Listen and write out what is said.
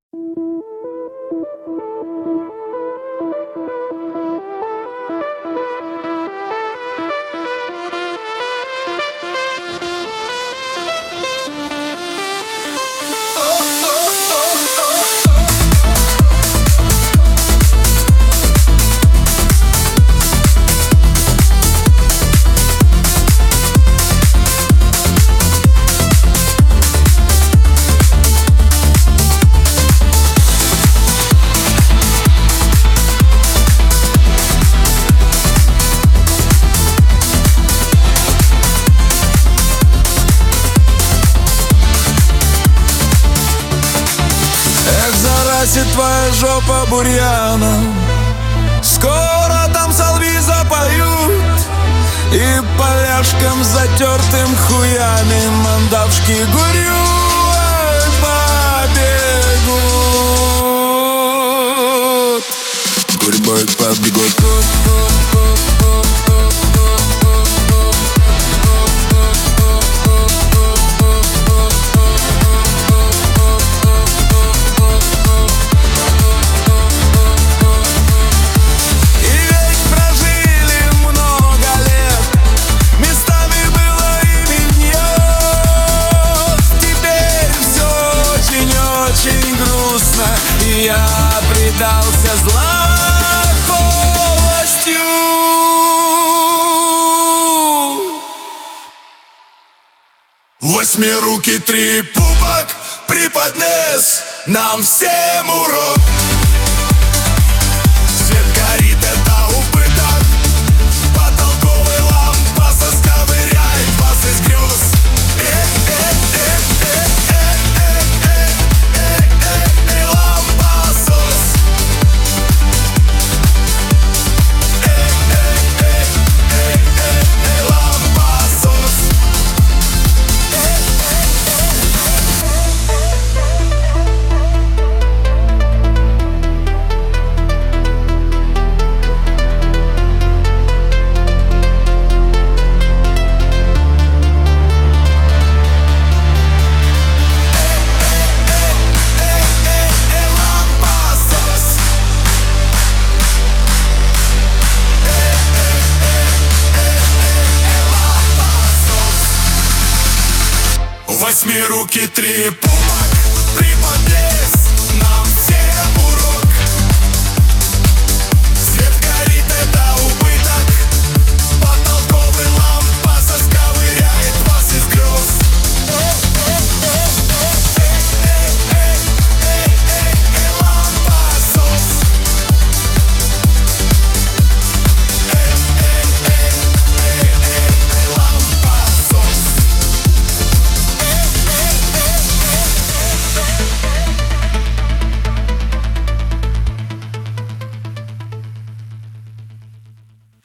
Закрасит твоя жопа бурьяном, скоро там соловьи запоют, и поляшкам затертым хуями мандавшки горюй побегут. Гурьбой побегут. Я предался злополостью. Восьмирукий трипупок преподнес нам всем урок. Свет горит, это убыток, потолковый лампаса сковыряет вас из грез. Восьмирукий трипупок